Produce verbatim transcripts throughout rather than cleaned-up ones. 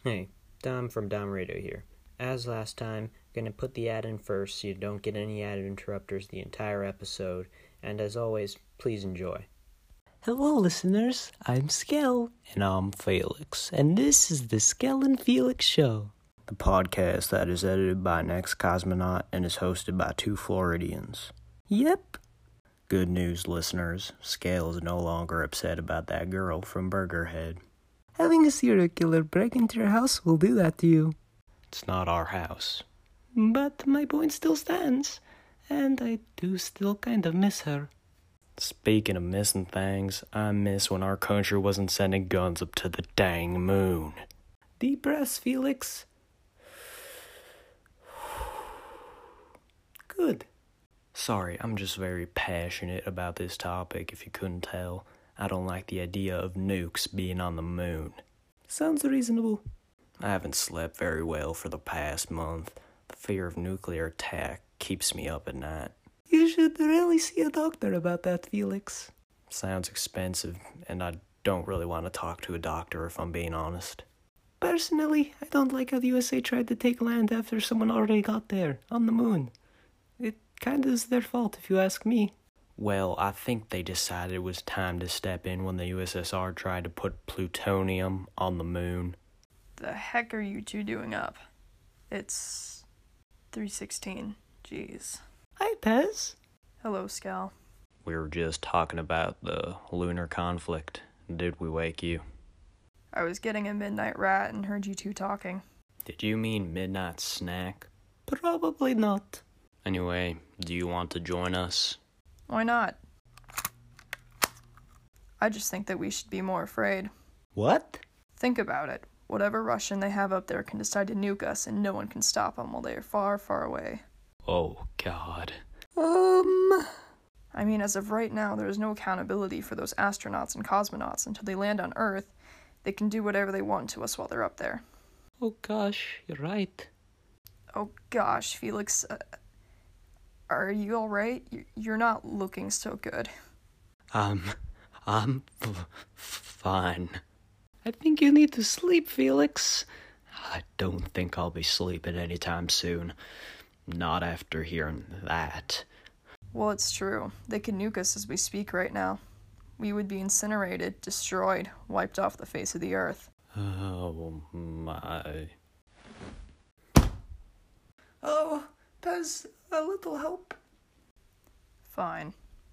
Hey, Dom from Dom Radio here. As last time, gonna put the ad in first so you don't get any ad interrupters the entire episode, and as always, please enjoy. Hello, listeners. I'm Skell. And I'm Felix. And this is the Skell and Felix Show, The podcast that is edited by an ex-cosmonaut and is hosted by two Floridians. Yep. Good news, listeners. Skell is no longer upset about that girl from Burgerhead. Having a serial killer break into your house will do that to you. It's not our house. But my point still stands. And I do still kind of miss her. Speaking of missing things, I miss when our country wasn't sending guns up to the dang moon. Deep breaths, Felix. Good. Sorry, I'm just very passionate about this topic, if you couldn't tell. I don't like the idea of nukes being on the moon. Sounds reasonable. I haven't slept very well for the past month. The fear of nuclear attack keeps me up at night. You should really see a doctor about that, Felix. Sounds expensive, and I don't really want to talk to a doctor if I'm being honest. Personally, I don't like how the U S A tried to take land after someone already got there, on the moon. It kinda is their fault, if you ask me. Well, I think they decided it was time to step in when the U S S R tried to put plutonium on the moon. The heck are you two doing up? It's three sixteen. Jeez. Hi, Pez. Hello, Scal. We were just talking about the lunar conflict. Did we wake you? I was getting a midnight rat and heard you two talking. Did you mean midnight snack? Probably not. Anyway, do you want to join us? Why not? I just think that we should be more afraid. What? Think about it. Whatever Russian they have up there can decide to nuke us and no one can stop them while they are far, far away. Oh, God. Um... I mean, as of right now, there is no accountability for those astronauts and cosmonauts until they land on Earth. They can do whatever they want to us while they're up there. Oh gosh, you're right. Oh gosh, Felix, uh, are you alright? You're not looking so good. Um, I'm f- fine. I think you need to sleep, Felix. I don't think I'll be sleeping anytime soon. Not after hearing that. Well, it's true. They can nuke us as we speak right now. We would be incinerated, destroyed, wiped off the face of the earth. Oh, my. Oh, Pez, a little help. Fine.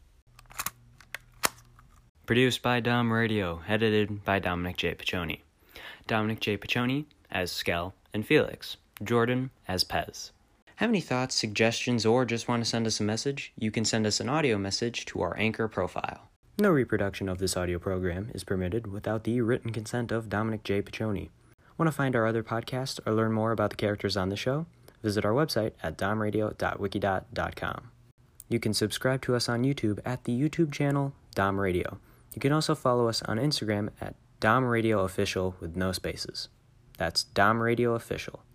Produced by Dom Radio, edited by Dominic J. Piccioni. Dominic J. Piccioni as Skell and Felix. Jordan as Pez. Have any thoughts, suggestions, or just want to send us a message? You can send us an audio message to our Anchor profile. No reproduction of this audio program is permitted without the written consent of Dominic J. Piccioni. Want to find our other podcasts or learn more about the characters on the show? Visit our website at domradio dot wikidot dot com. You can subscribe to us on YouTube at the YouTube channel Dom Radio. You can also follow us on Instagram at Dom Radio Official with no spaces. That's Dom Radio Official.